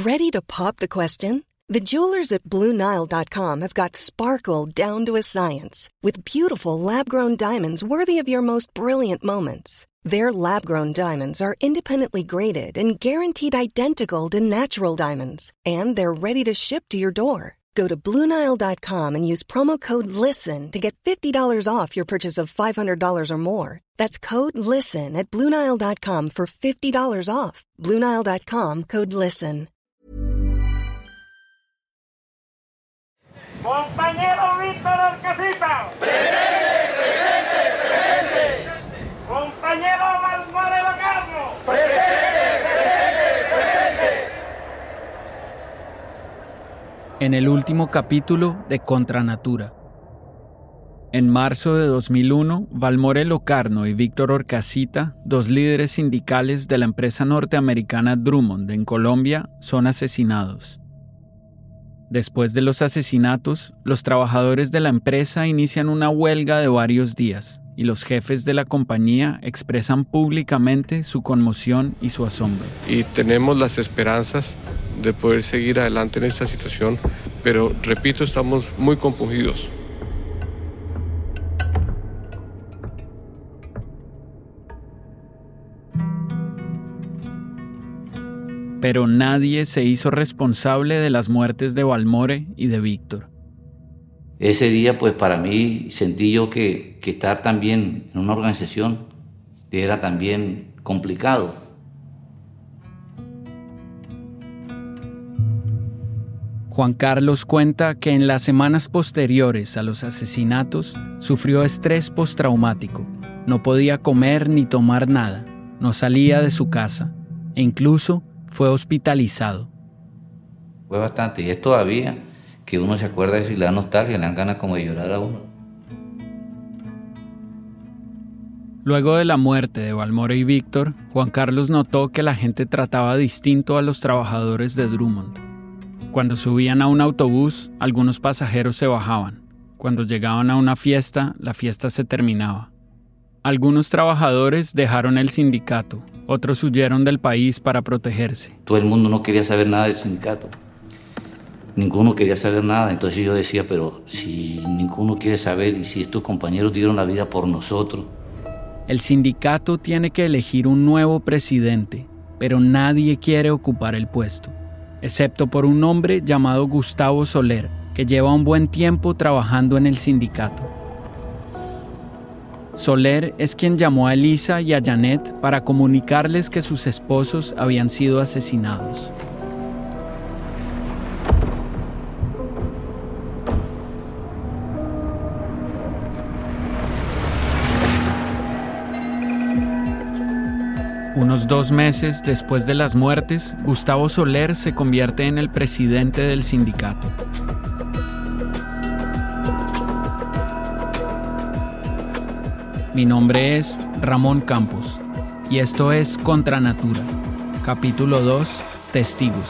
Ready to pop the question? The jewelers at BlueNile.com have got sparkle down to a science with beautiful lab-grown diamonds worthy of your most brilliant moments. Their lab-grown diamonds are independently graded and guaranteed identical to natural diamonds, and they're ready to ship to your door. Go to BlueNile.com and use promo code LISTEN to get $50 off your purchase of $500 or more. That's code LISTEN at BlueNile.com for $50 off. BlueNile.com, code LISTEN. Compañero Víctor Orcasita. Presente, presente, presente. Compañero Balmore Locarno. Presente, presente, presente. En el último capítulo de Contra Natura. En marzo de 2001, Balmore Locarno y Víctor Orcasita, dos líderes sindicales de la empresa norteamericana Drummond en Colombia, son asesinados. Después de los asesinatos, los trabajadores de la empresa inician una huelga de varios días y los jefes de la compañía expresan públicamente su conmoción y su asombro. Y tenemos las esperanzas de poder seguir adelante en esta situación, pero repito, estamos muy compungidos. Pero nadie se hizo responsable de las muertes de Balmore y de Víctor. Ese día, pues para mí, sentí yo que estar también en una organización era también complicado. Juan Carlos cuenta que en las semanas posteriores a los asesinatos sufrió estrés postraumático. No podía comer ni tomar nada, no salía de su casa e incluso fue hospitalizado. Fue bastante, y es todavía que uno se acuerda de eso y le da nostalgia, le dan ganas como de llorar a uno. Luego de la muerte de Balmore y Víctor, Juan Carlos notó que la gente trataba distinto a los trabajadores de Drummond. Cuando subían a un autobús, algunos pasajeros se bajaban. Cuando llegaban a una fiesta, la fiesta se terminaba. Algunos trabajadores dejaron el sindicato, otros huyeron del país para protegerse. Todo el mundo no quería saber nada del sindicato. Ninguno quería saber nada. Entonces yo decía, pero si ninguno quiere saber y si estos compañeros dieron la vida por nosotros. El sindicato tiene que elegir un nuevo presidente, pero nadie quiere ocupar el puesto, excepto por un hombre llamado Gustavo Soler, que lleva un buen tiempo trabajando en el sindicato. Soler es quien llamó a Elisa y a Janet para comunicarles que sus esposos habían sido asesinados. Unos 2 meses después de las muertes, Gustavo Soler se convierte en el presidente del sindicato. Mi nombre es Ramón Campos y esto es Contra Natura, capítulo 2, Testigos.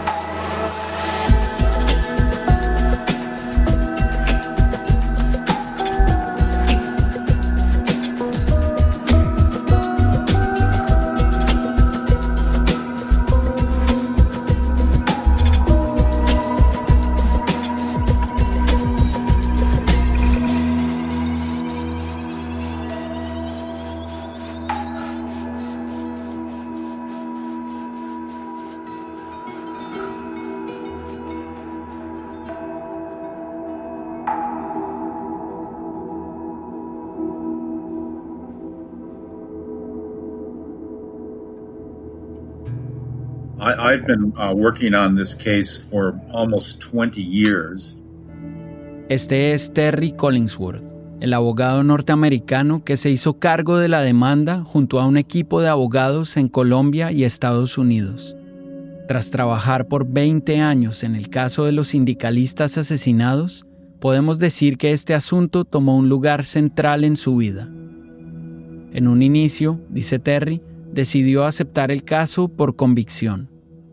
I've been working on this case for almost 20 years. Este es Terry Collingsworth, el abogado norteamericano que se hizo cargo de la demanda junto a un equipo de abogados en Colombia y Estados Unidos. Tras trabajar por 20 años en el caso de los sindicalistas asesinados, podemos decir que este asunto tomó un lugar central en su vida. En un inicio, dice Terry, decidió aceptar el caso por convicción.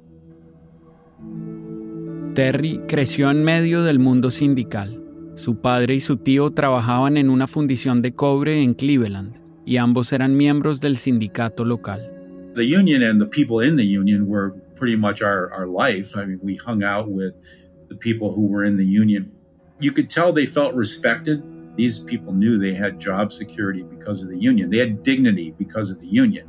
Terry creció en medio del mundo sindical. Su padre y su tío trabajaban en una fundición de cobre en Cleveland y ambos eran miembros del sindicato local. The union and the people in the union were pretty much our life. I mean, we hung out with the people who were in the union. You could tell they felt respected. These people knew they had job security because of the union. They had dignity because of the union.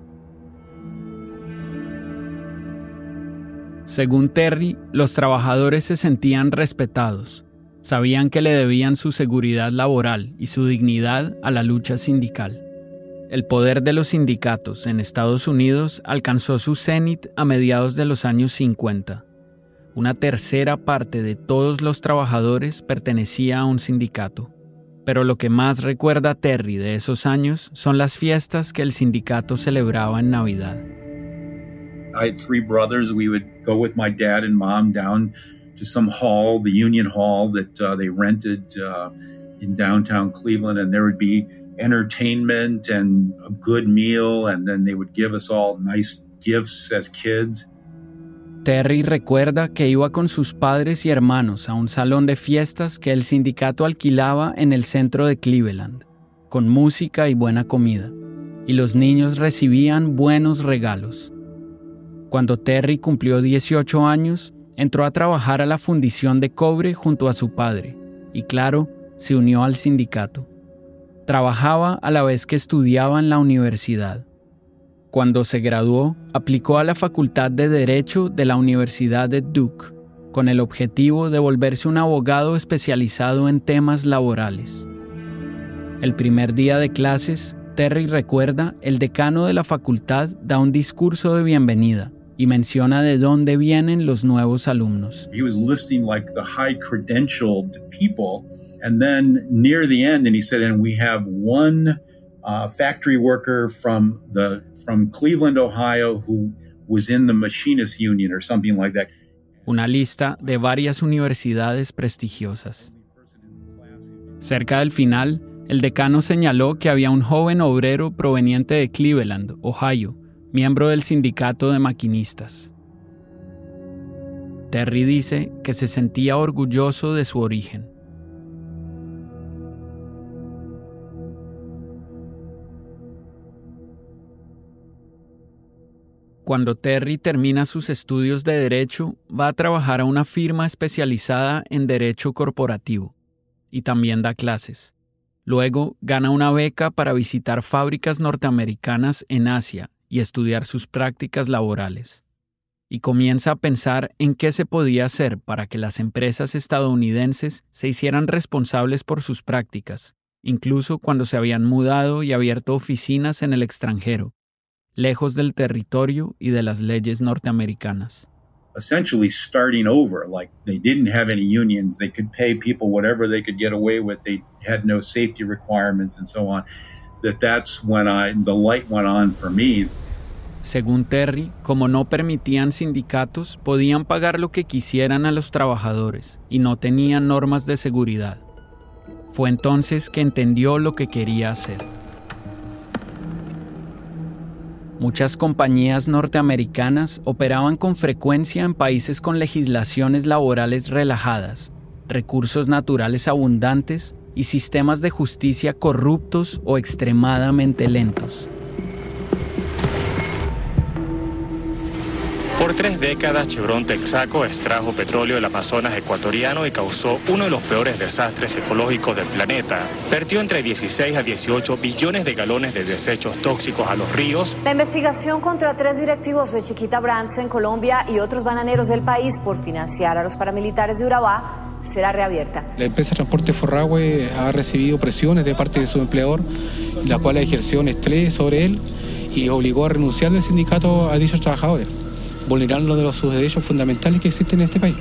Según Terry, los trabajadores se sentían respetados. Sabían que le debían su seguridad laboral y su dignidad a la lucha sindical. El poder de los sindicatos en Estados Unidos alcanzó su cenit a mediados de los años 50. Una tercera parte de todos los trabajadores pertenecía a un sindicato. Pero lo que más recuerda Terry de esos años son las fiestas que el sindicato celebraba en Navidad. I had 3 brothers. We would go with my dad and mom down to some hall, the Union Hall that they rented in downtown Cleveland, and there would be entertainment and a good meal, and then they would give us all nice gifts as kids. Terry recuerda que iba con sus padres y hermanos a un salón de fiestas que el sindicato alquilaba en el centro de Cleveland, con música y buena comida, y los niños recibían buenos regalos. Cuando Terry cumplió 18 años, entró a trabajar a la fundición de cobre junto a su padre, y claro, se unió al sindicato. Trabajaba a la vez que estudiaba en la universidad. Cuando se graduó, aplicó a la Facultad de Derecho de la Universidad de Duke, con el objetivo de volverse un abogado especializado en temas laborales. El primer día de clases, Terry recuerda, el decano de la facultad da un discurso de bienvenida y menciona de dónde vienen los nuevos alumnos. He was listing like the high credentialed people, and then near the end, and he said, and we have one factory worker from Cleveland, Ohio, who was in the Machinists Union or something like that. Una lista de varias universidades prestigiosas. Cerca del final, el decano señaló que había un joven obrero proveniente de Cleveland, Ohio, miembro del sindicato de maquinistas. Terry dice que se sentía orgulloso de su origen. Cuando Terry termina sus estudios de Derecho, va a trabajar a una firma especializada en Derecho Corporativo y también da clases. Luego gana una beca para visitar fábricas norteamericanas en Asia y estudiar sus prácticas laborales. Y comienza a pensar en qué se podía hacer para que las empresas estadounidenses se hicieran responsables por sus prácticas, incluso cuando se habían mudado y abierto oficinas en el extranjero, lejos del territorio y de las leyes norteamericanas. Essentially starting over, like they didn't have any unions, they could pay people whatever they could get away with, they had no safety requirements and so on. That's when the light went on for me. Según Terry, como no permitían sindicatos, podían pagar lo que quisieran a los trabajadores y no tenían normas de seguridad. Fue entonces que entendió lo que quería hacer. Muchas compañías norteamericanas operaban con frecuencia en países con legislaciones laborales relajadas, recursos naturales abundantes y sistemas de justicia corruptos o extremadamente lentos. Por 3 décadas, Chevron Texaco extrajo petróleo del Amazonas ecuatoriano y causó uno de los peores desastres ecológicos del planeta. Vertió entre 16 a 18 billones de galones de desechos tóxicos a los ríos. La investigación contra 3 directivos de Chiquita Brands en Colombia y otros bananeros del país por financiar a los paramilitares de Urabá será reabierta. La empresa Transporte Forrahue ha recibido presiones de parte de su empleador, la cual ejerció un estrés sobre él y obligó a renunciar del sindicato a dichos trabajadores, vulnerando sus derechos fundamentales que existen en este país.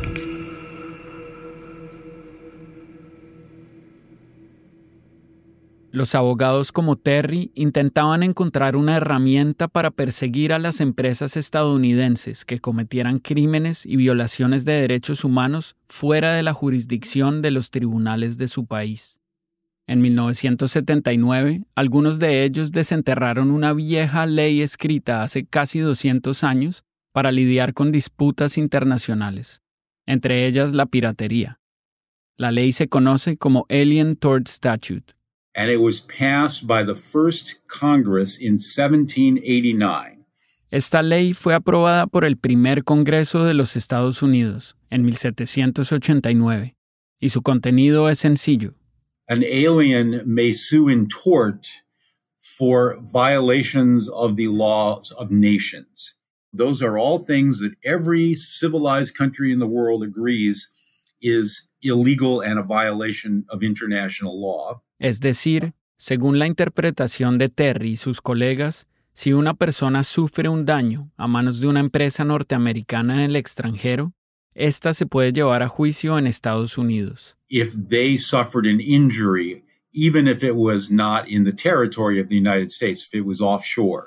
Los abogados como Terry intentaban encontrar una herramienta para perseguir a las empresas estadounidenses que cometieran crímenes y violaciones de derechos humanos fuera de la jurisdicción de los tribunales de su país. En 1979, algunos de ellos desenterraron una vieja ley escrita hace casi 200 años para lidiar con disputas internacionales, entre ellas la piratería. La ley se conoce como Alien Tort Statute. And it was passed by the first Congress in 1789. Esta ley fue aprobada por el primer Congreso de los Estados Unidos en 1789, y su contenido es sencillo. An alien may sue in tort for violations of the laws of nations. Those are all things that every civilized country in the world agrees is illegal and a violation of international law. Es decir, según la interpretación de Terry y sus colegas, si una persona sufre un daño a manos de una empresa norteamericana en el extranjero, esta se puede llevar a juicio en Estados Unidos. If they suffered an injury, even if it was not in the territory of the United States, if it was offshore.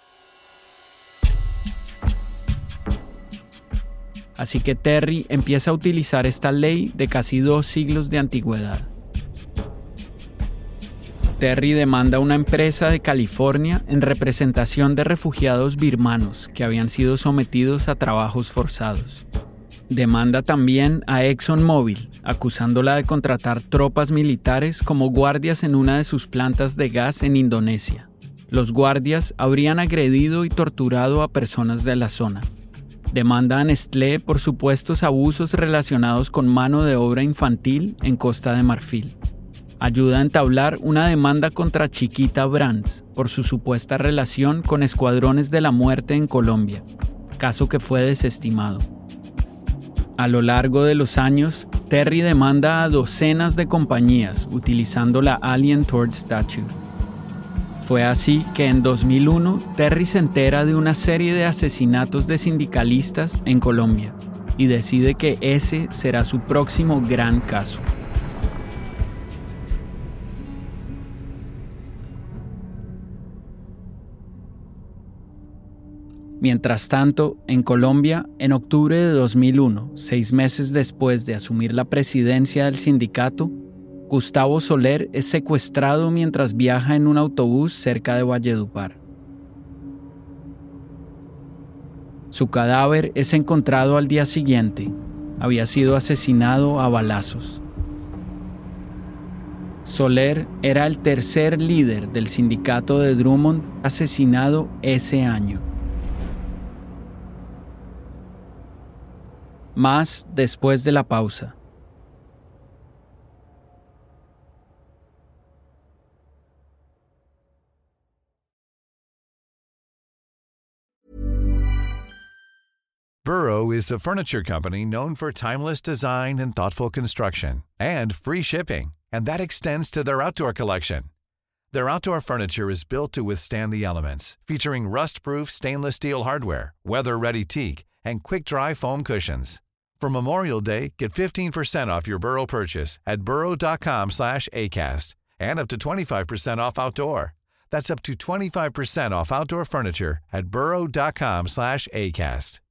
Así que Terry empieza a utilizar esta ley de casi 2 siglos de antigüedad. Terry demanda a una empresa de California en representación de refugiados birmanos que habían sido sometidos a trabajos forzados. Demanda también a ExxonMobil, acusándola de contratar tropas militares como guardias en una de sus plantas de gas en Indonesia. Los guardias habrían agredido y torturado a personas de la zona. Demanda a Nestlé por supuestos abusos relacionados con mano de obra infantil en Costa de Marfil. Ayuda a entablar una demanda contra Chiquita Brands por su supuesta relación con escuadrones de la muerte en Colombia, caso que fue desestimado. A lo largo de los años, Terry demanda a docenas de compañías utilizando la Alien Tort Statute. Fue así que en 2001 Terry se entera de una serie de asesinatos de sindicalistas en Colombia y decide que ese será su próximo gran caso. Mientras tanto, en Colombia, en octubre de 2001, 6 meses después de asumir la presidencia del sindicato, Gustavo Soler es secuestrado mientras viaja en un autobús cerca de Valledupar. Su cadáver es encontrado al día siguiente. Había sido asesinado a balazos. Soler era el tercer líder del sindicato de Drummond asesinado ese año. Más después de la pausa. Burrow is a furniture company known for timeless design and thoughtful construction, and free shipping, and that extends to their outdoor collection. Their outdoor furniture is built to withstand the elements, featuring rust-proof stainless steel hardware, weather-ready teak, and quick-dry foam cushions. For Memorial Day, get 15% off your Burrow purchase at burrow.com/acast, and up to 25% off outdoor. That's up to 25% off outdoor furniture at burrow.com/acast.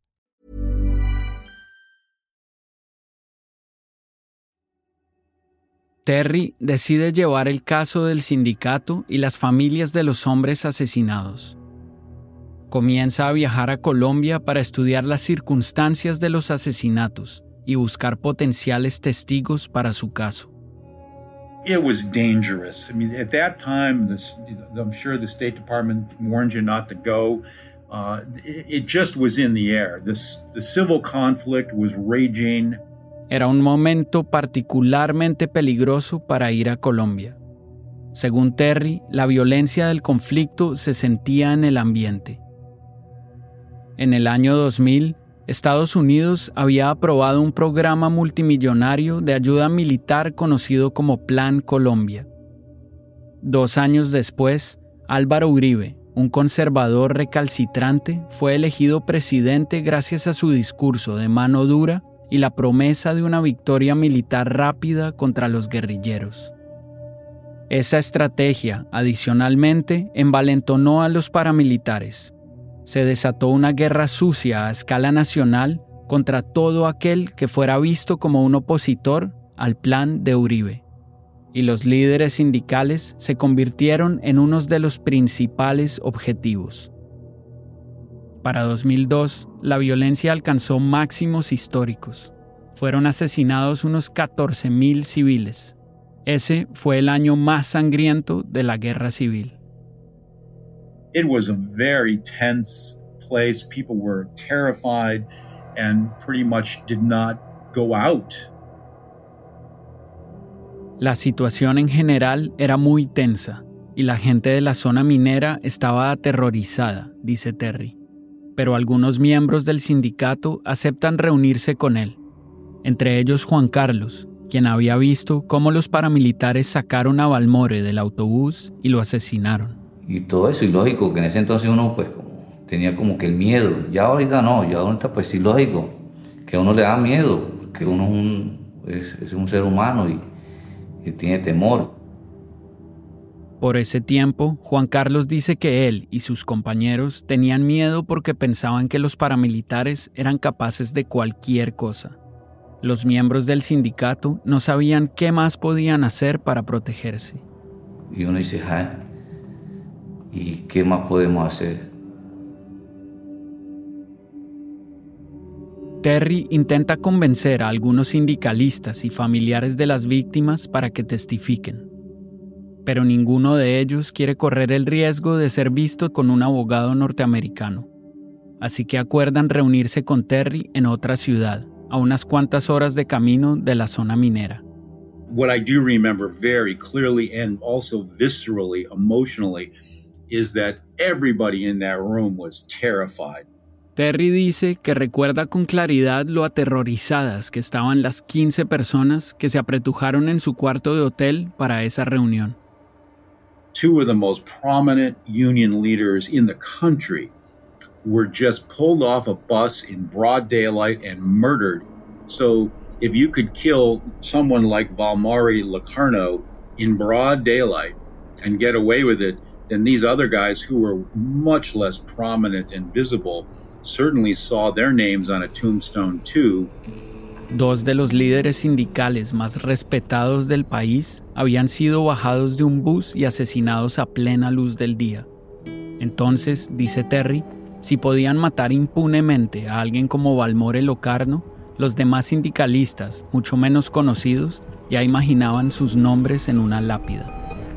Terry decide llevar el caso del sindicato y las familias de los hombres asesinados. Comienza a viajar a Colombia para estudiar las circunstancias de los asesinatos y buscar potenciales testigos para su caso. It was dangerous. I mean, at that time, I'm sure the State Department warned you not to go. It just was in the air. The civil conflict was raging. Era un momento particularmente peligroso para ir a Colombia. Según Terry, la violencia del conflicto se sentía en el ambiente. En el año 2000, Estados Unidos había aprobado un programa multimillonario de ayuda militar conocido como Plan Colombia. 2 años después, Álvaro Uribe, un conservador recalcitrante, fue elegido presidente gracias a su discurso de mano dura y la promesa de una victoria militar rápida contra los guerrilleros. Esa estrategia, adicionalmente, envalentonó a los paramilitares. Se desató una guerra sucia a escala nacional contra todo aquel que fuera visto como un opositor al plan de Uribe. Y los líderes sindicales se convirtieron en unos de los principales objetivos. Para 2002, la violencia alcanzó máximos históricos. Fueron asesinados unos 14,000 civiles. Ese fue el año más sangriento de la guerra civil. It was a very tense place. People were terrified and pretty much did not go out. La situación en general era muy tensa y la gente de la zona minera estaba aterrorizada, dice Terry. Pero algunos miembros del sindicato aceptan reunirse con él, entre ellos Juan Carlos, quien había visto cómo los paramilitares sacaron a Balmore del autobús y lo asesinaron. Y todo eso, y lógico, que en ese entonces uno pues tenía como que el miedo. Ya ahorita no, ya ahorita pues sí, lógico, que a uno le da miedo, que uno es un ser humano y tiene temor. Por ese tiempo, Juan Carlos dice que él y sus compañeros tenían miedo porque pensaban que los paramilitares eran capaces de cualquier cosa. Los miembros del sindicato no sabían qué más podían hacer para protegerse. Y uno dice, ay, ¿y qué más podemos hacer? Terry intenta convencer a algunos sindicalistas y familiares de las víctimas para que testifiquen. Pero ninguno de ellos quiere correr el riesgo de ser visto con un abogado norteamericano. Así que acuerdan reunirse con Terry en otra ciudad, a unas cuantas horas de camino de la zona minera. What I do remember very clearly and also viscerally, emotionally, is that everybody in that room was terrified. Terry dice que recuerda con claridad lo aterrorizadas que estaban las 15 personas que se apretujaron en su cuarto de hotel para esa reunión. Two of the most prominent union leaders in the country were just pulled off a bus in broad daylight and murdered. So if you could kill someone like Balmore Locarno in broad daylight and get away with it, then these other guys who were much less prominent and visible certainly saw their names on a tombstone too. Dos de los líderes sindicales más respetados del país habían sido bajados de un bus y asesinados a plena luz del día. Entonces, dice Terry, si podían matar impunemente a alguien como Balmore Locarno, los demás sindicalistas, mucho menos conocidos, ya imaginaban sus nombres en una lápida.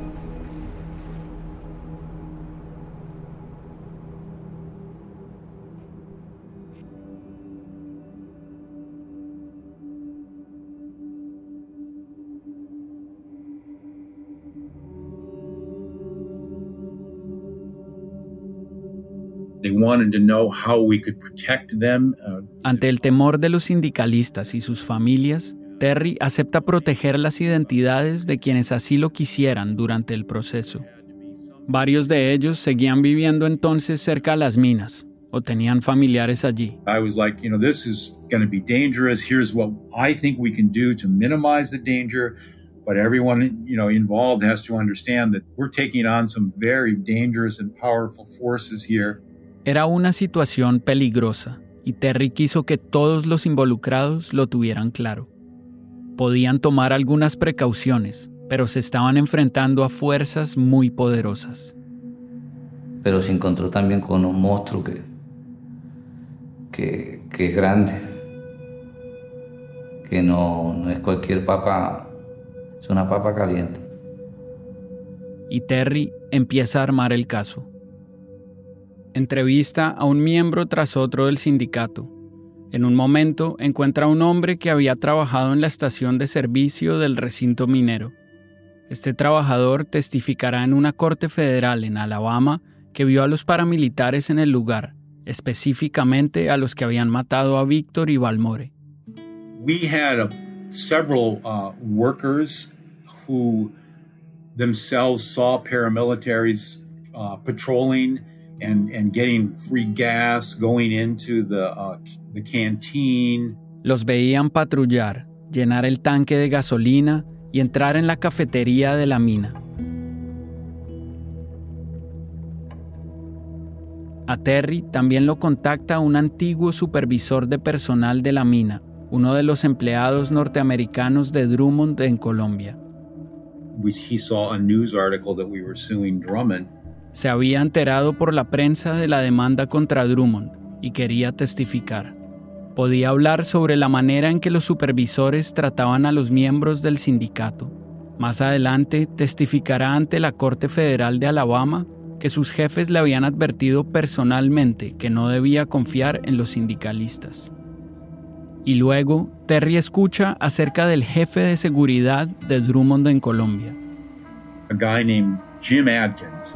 They wanted to know how we could protect them. Ante el temor de los sindicalistas y sus familias, Terry acepta proteger las identidades de quienes así lo quisieran durante el proceso. Varios de ellos seguían viviendo entonces cerca a las minas o tenían familiares allí. I was like, this is going to be dangerous. Here's what I think we can do to minimize the danger. But everyone, involved has to understand that we're taking on some very dangerous and powerful forces here. Era una situación peligrosa y Terry quiso que todos los involucrados lo tuvieran claro. Podían tomar algunas precauciones, pero se estaban enfrentando a fuerzas muy poderosas. Pero se encontró también con un monstruo que es grande, que no es cualquier papa, es una papa caliente. Y Terry empieza a armar el caso. Entrevista a un miembro tras otro del sindicato. En un momento encuentra a un hombre que había trabajado en la estación de servicio del recinto minero. Este trabajador testificará en una corte federal en Alabama que vio a los paramilitares en el lugar, específicamente a los que habían matado a Víctor y Balmore. We had several workers who themselves saw paramilitaries patrolling and getting free gas, going into the canteen. Los veían patrullar, llenar el tanque de gasolina y entrar en la cafetería de la mina. A Terry también lo contacta un antiguo supervisor de personal de la mina, uno de los empleados norteamericanos de Drummond en Colombia. He saw a news article that we were suing Drummond. Se había enterado por la prensa de la demanda contra Drummond y quería testificar. Podía hablar sobre la manera en que los supervisores trataban a los miembros del sindicato. Más adelante testificará ante la Corte Federal de Alabama que sus jefes le habían advertido personalmente que no debía confiar en los sindicalistas. Y luego, Terry escucha acerca del jefe de seguridad de Drummond en Colombia. A guy named Jim Adkins.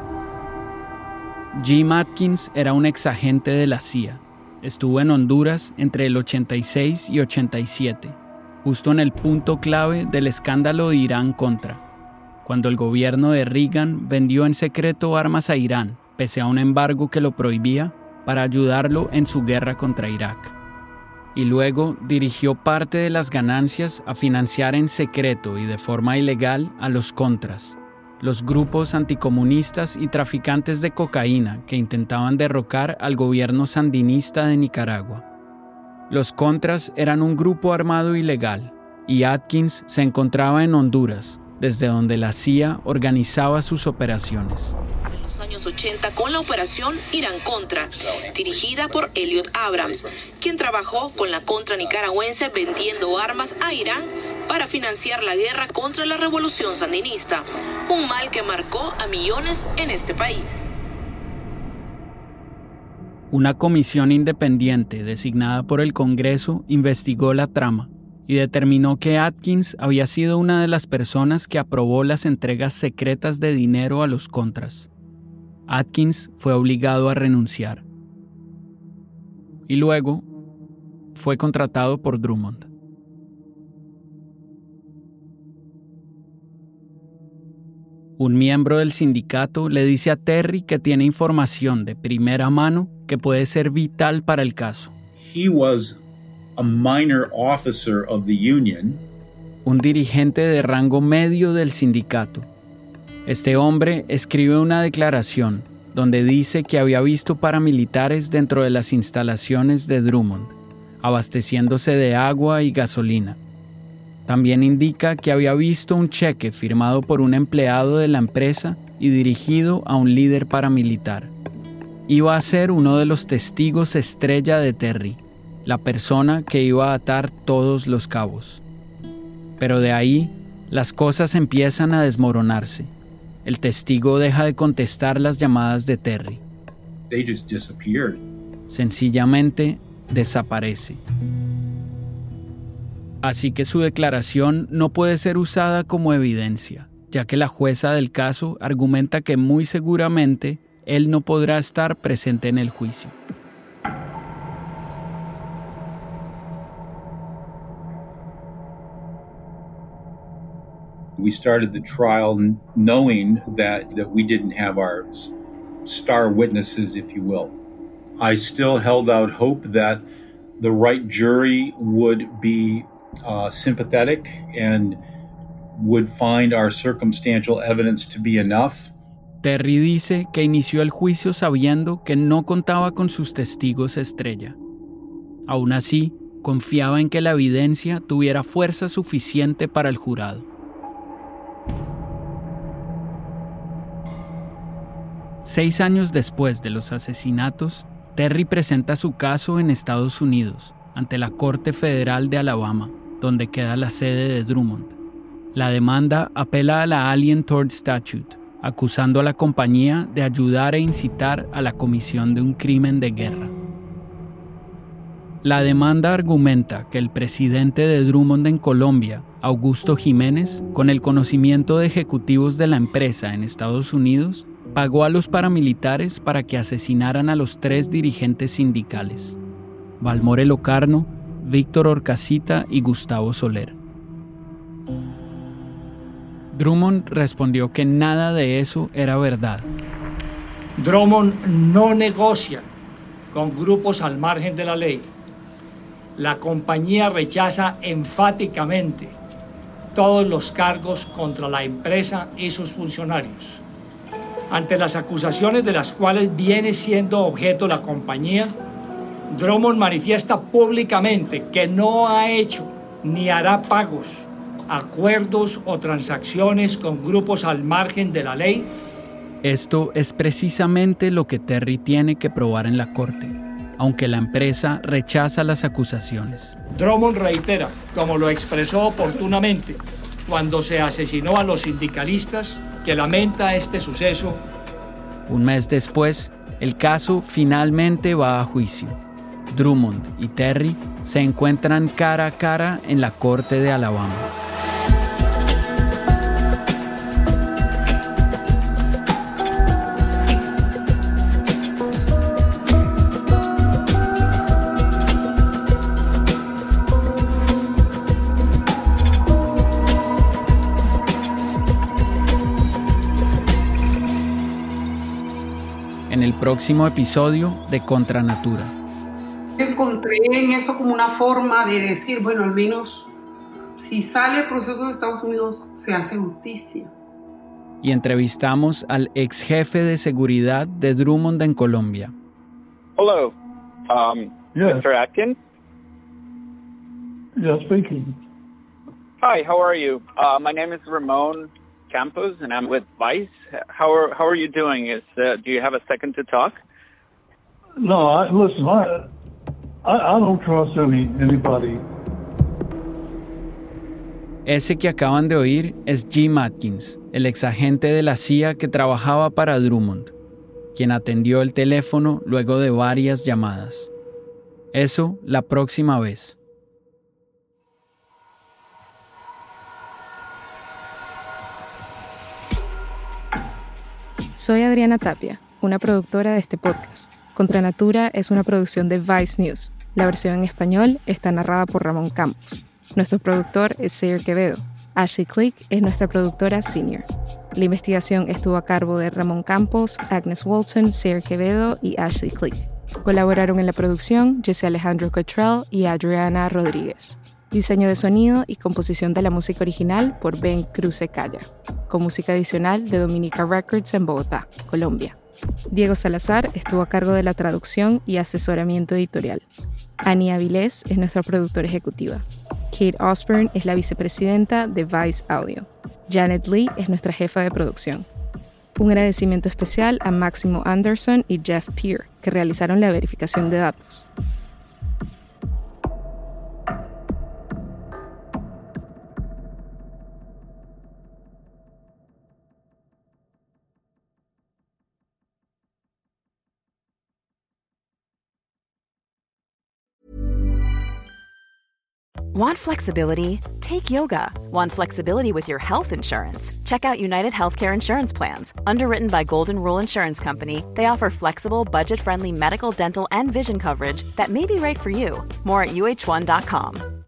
Jim Adkins era un exagente de la CIA. Estuvo en Honduras entre el 86 y 87, justo en el punto clave del escándalo de Irán-Contra, cuando el gobierno de Reagan vendió en secreto armas a Irán, pese a un embargo que lo prohibía, para ayudarlo en su guerra contra Irak. Y luego dirigió parte de las ganancias a financiar en secreto y de forma ilegal a los Contras, los grupos anticomunistas y traficantes de cocaína que intentaban derrocar al gobierno sandinista de Nicaragua. Los Contras eran un grupo armado ilegal, y Adkins se encontraba en Honduras, desde donde la CIA organizaba sus operaciones. En los años 80 con la operación Irán-Contra, dirigida por Elliot Abrams, quien trabajó con la Contra nicaragüense vendiendo armas a Irán para financiar la guerra contra la revolución sandinista, un mal que marcó a millones en este país. Una comisión independiente designada por el Congreso investigó la trama y determinó que Adkins había sido una de las personas que aprobó las entregas secretas de dinero a los Contras. Adkins fue obligado a renunciar. Y luego fue contratado por Drummond. Un miembro del sindicato le dice a Terry que tiene información de primera mano que puede ser vital para el caso. He was a minor officer of the union. Un dirigente de rango medio del sindicato. Este hombre escribe una declaración donde dice que había visto paramilitares dentro de las instalaciones de Drummond, abasteciéndose de agua y gasolina. También indica que había visto un cheque firmado por un empleado de la empresa y dirigido a un líder paramilitar. Iba a ser uno de los testigos estrella de Terry, la persona que iba a atar todos los cabos. Pero de ahí, las cosas empiezan a desmoronarse. El testigo deja de contestar las llamadas de Terry. They just disappeared. Sencillamente desaparece. Así que su declaración no puede ser usada como evidencia, ya que la jueza del caso argumenta que muy seguramente él no podrá estar presente en el juicio. We started the trial knowing that we didn't have our star witnesses, if you will. I still held out hope that the right jury would be sympathetic and would find our circumstantial evidence to be enough. Terry dice que inició el juicio sabiendo que no contaba con sus testigos estrella. Aún así, confiaba en que la evidencia tuviera fuerza suficiente para el jurado. 6 años después de los asesinatos, Terry presenta su caso en Estados Unidos, ante la Corte Federal de Alabama, donde queda la sede de Drummond. La demanda apela a la Alien Tort Statute, acusando a la compañía de ayudar e incitar a la comisión de un crimen de guerra. La demanda argumenta que el presidente de Drummond en Colombia, Augusto Jiménez, con el conocimiento de ejecutivos de la empresa en Estados Unidos, pagó a los paramilitares para que asesinaran a los 3 dirigentes sindicales: Balmore Locarno, Víctor Orcasita y Gustavo Soler. Drummond respondió que nada de eso era verdad. Drummond no negocia con grupos al margen de la ley. La compañía rechaza enfáticamente todos los cargos contra la empresa y sus funcionarios. Ante las acusaciones de las cuales viene siendo objeto la compañía, Drummond manifiesta públicamente que no ha hecho ni hará pagos, acuerdos o transacciones con grupos al margen de la ley. Esto es precisamente lo que Terry tiene que probar en la corte, aunque la empresa rechaza las acusaciones. Drummond reitera, como lo expresó oportunamente cuando se asesinó a los sindicalistas, que lamenta este suceso Un mes después, el caso finalmente va a juicio. Drummond y Terry se encuentran cara a cara en la corte de Alabama. En el próximo episodio de Contra Natura. Encontré en eso como una forma de decir, bueno, al menos si sale el proceso de Estados Unidos, se hace justicia. Y entrevistamos al ex jefe de seguridad de Drummond en Colombia. Hello, Mr. Atkins? Yes, speaking. Hi, how are you? My name is Ramon Campos, and I'm with Vice. How are you doing? Do you have a second to talk? No, listen, I don't trust anybody. Ese que acaban de oír es Jim Atkins, el exagente de la CIA que trabajaba para Drummond, quien atendió el teléfono luego de varias llamadas. Eso la próxima vez. Soy Adriana Tapia, una productora de este podcast. Contra Natura es una producción de Vice News. La versión en español está narrada por Ramón Campos. Nuestro productor es Sayre Quevedo. Ashley Click es nuestra productora senior. La investigación estuvo a cargo de Ramón Campos, Agnes Walton, Sayre Quevedo y Ashley Click. Colaboraron en la producción Jesse Alejandro Cottrell y Adriana Rodríguez. Diseño de sonido y composición de la música original por Ben Cruce Calla, con música adicional de Dominica Records en Bogotá, Colombia. Diego Salazar estuvo a cargo de la traducción y asesoramiento editorial. Annie Avilés es nuestra productora ejecutiva. Kate Osborne es la vicepresidenta de Vice Audio. Janet Lee es nuestra jefa de producción. Un agradecimiento especial a Máximo Anderson y Jeff Peer, que realizaron la verificación de datos. Want flexibility? Take yoga. Want flexibility with your health insurance? Check out United Healthcare Insurance Plans. Underwritten by Golden Rule Insurance Company, they offer flexible, budget-friendly medical, dental, and vision coverage that may be right for you. More at UH1.com.